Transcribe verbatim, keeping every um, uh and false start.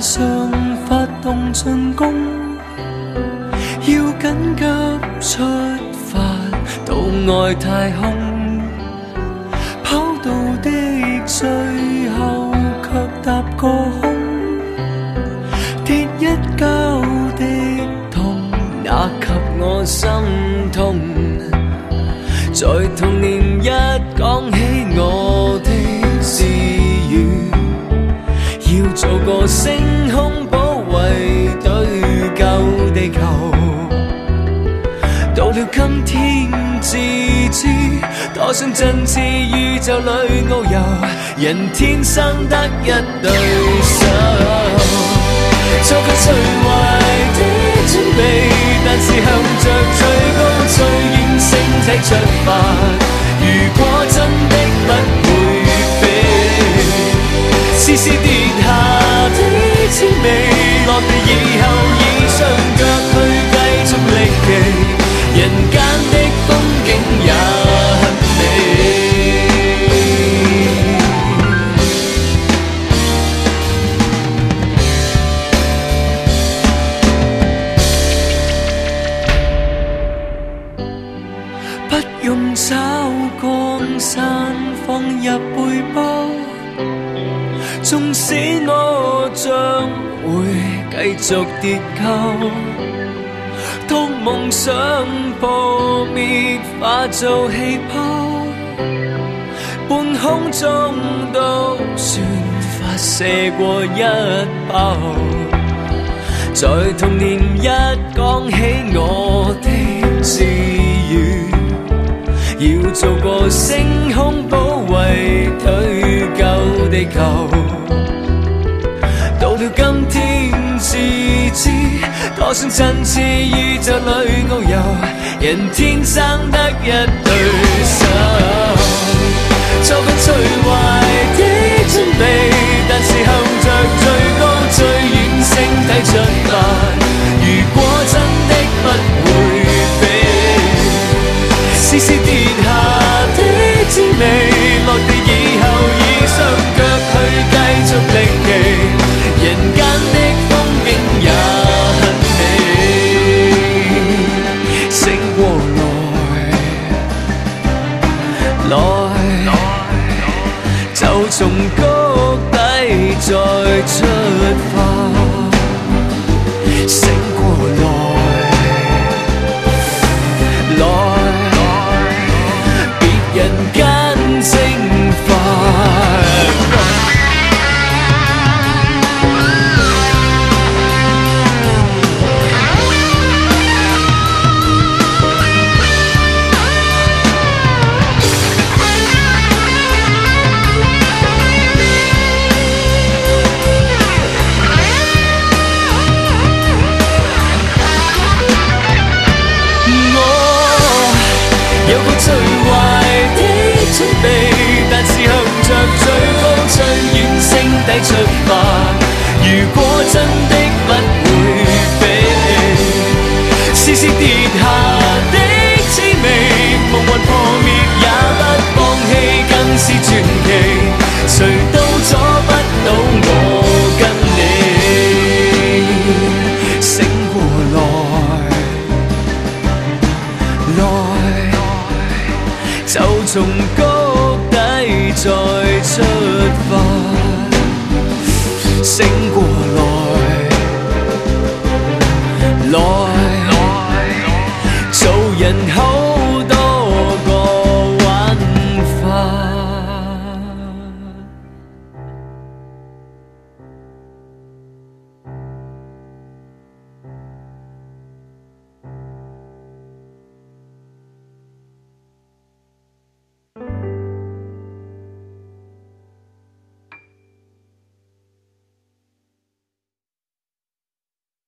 上發動進攻，要緊急出發到外太空，跑道的最後卻踏過空，跌一跤的痛那給我心痛，在童年一講起我的志願，要做個星空保衛隊救地球，到了今天自知多想振翅宇宙裏遨遊，人天生得一對手，做個最壞的準備，但是向着最高最遠星體出發，如果真的不會飛，絲絲跌下的滋味，落地以後以雙腳去繼續力奇，人間的風景也很美。不用找光山放入背包，縱使我將會繼續跌溝，當夢想破滅化做氣泡，半空中都算發射過一炮，在童年一講起我的志願，要做個星空保衛隊救地球，到了今天自知多想振翅宇宙裏遨遊，人天生得一對手，做個最壞的準備，但是向着最高最遠星體出發，如果真的不會飛，絲絲跌下的滋味，落地以後以雙腳去繼續力奇，人間的風景也很美，醒過來，來，就從谷底再出發，醒過來，來。人間蒸發，我有個最壞準備，但是向着最高最遠星體出發，如果真的不會飛，絲絲跌下的滋味，夢幻破滅也不放棄，更是傳奇，誰都阻不到我跟你，醒過來，來就從谷底再出發，醒過來，來。